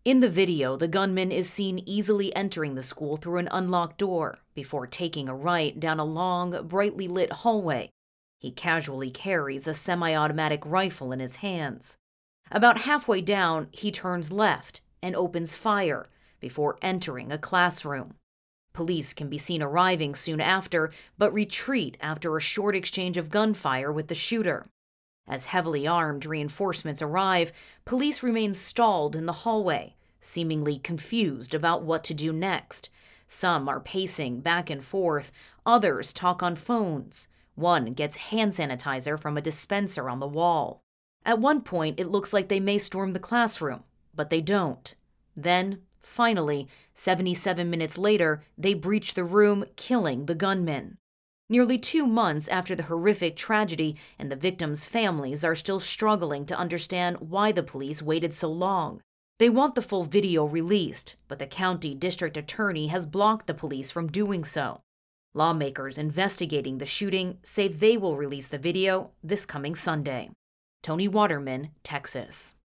In the video, the gunman is seen easily entering the school through an unlocked door before taking a right down a long, brightly lit hallway. He casually carries a semi-automatic rifle in his hands. About halfway down, he turns left and opens fire before entering a classroom. Police can be seen arriving soon after, but retreat after a short exchange of gunfire with the shooter. As heavily armed reinforcements arrive, police remain stalled in the hallway, seemingly confused about what to do next. Some are pacing back and forth, others talk on phones. One gets hand sanitizer from a dispenser on the wall. At one point, it looks like they may storm the classroom, but they don't. Then, finally, 77 minutes later, they breach the room, killing the gunman. Nearly 2 months after the horrific tragedy, and the victims' families are still struggling to understand why the police waited so long. They want the full video released, but the county district attorney has blocked the police from doing so. Lawmakers investigating the shooting say they will release the video this coming Sunday. Tony Waterman, Texas.